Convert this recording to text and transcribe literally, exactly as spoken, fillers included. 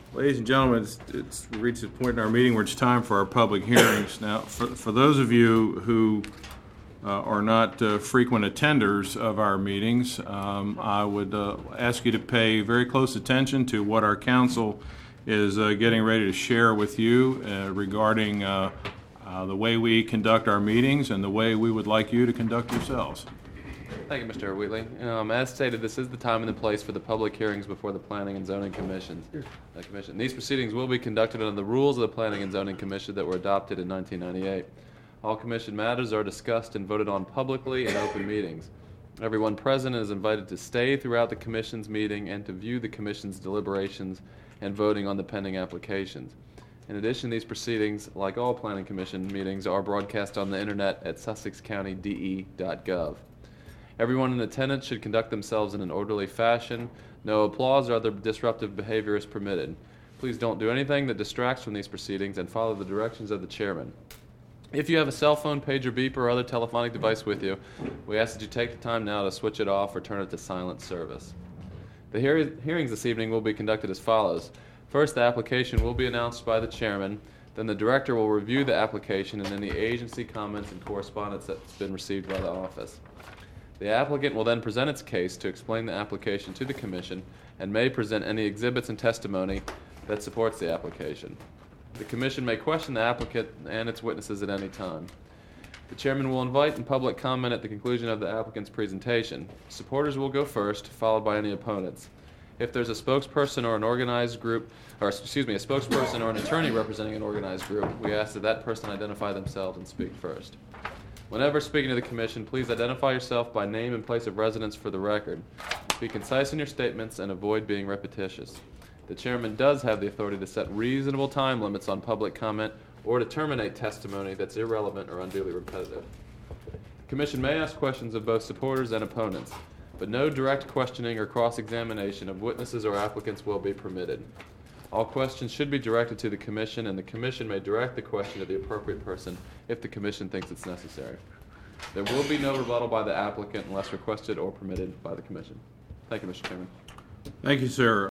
Ladies and gentlemen, it's, it's reached the point in our meeting where it's time for our public hearings. Now, for, for those of you who uh, are not uh, frequent attenders of our meetings, um, I would uh, ask you to pay very close attention to what our council is uh, getting ready to share with you uh, regarding uh, uh, the way we conduct our meetings and the way we would like you to conduct yourselves. Thank you, Mister Wheatley. Um, as stated, this is the time and the place for the public hearings before the Planning and Zoning Commissions, uh, Commission. These proceedings will be conducted under the rules of the Planning and Zoning Commission that were adopted in nineteen ninety-eight. All Commission matters are discussed and voted on publicly in open meetings. Everyone present is invited to stay throughout the Commission's meeting and to view the Commission's deliberations and voting on the pending applications. In addition, these proceedings, like all Planning Commission meetings, are broadcast on the Internet at sussex county d e dot gov. Everyone in attendance should conduct themselves in an orderly fashion. No applause or other disruptive behavior is permitted. Please don't do anything that distracts from these proceedings and follow the directions of the chairman. If you have a cell phone, pager, beeper, or other telephonic device with you, we ask that you take the time now to switch it off or turn it to silent service. The hear- hearings this evening will be conducted as follows. First, the application will be announced by the chairman. Then the director will review the application and any agency comments and correspondence that's been received by the office. The applicant will then present its case to explain the application to the Commission and may present any exhibits and testimony that supports the application. The Commission may question the applicant and its witnesses at any time. The chairman will invite and public comment at the conclusion of the applicant's presentation. Supporters will go first, followed by any opponents. If there's a spokesperson or an organized group, or excuse me, a spokesperson or an attorney representing an organized group, we ask that that person identify themselves and speak first. Whenever speaking to the Commission, please identify yourself by name and place of residence for the record. Be concise in your statements and avoid being repetitious. The chairman does have the authority to set reasonable time limits on public comment or to terminate testimony that's irrelevant or unduly repetitive. The Commission may ask questions of both supporters and opponents, but no direct questioning or cross-examination of witnesses or applicants will be permitted. All questions should be directed to the Commission, and the Commission may direct the question to the appropriate person if the Commission thinks it's necessary. There will be no rebuttal by the applicant unless requested or permitted by the Commission. Thank you, Mister Chairman. Thank you, sir.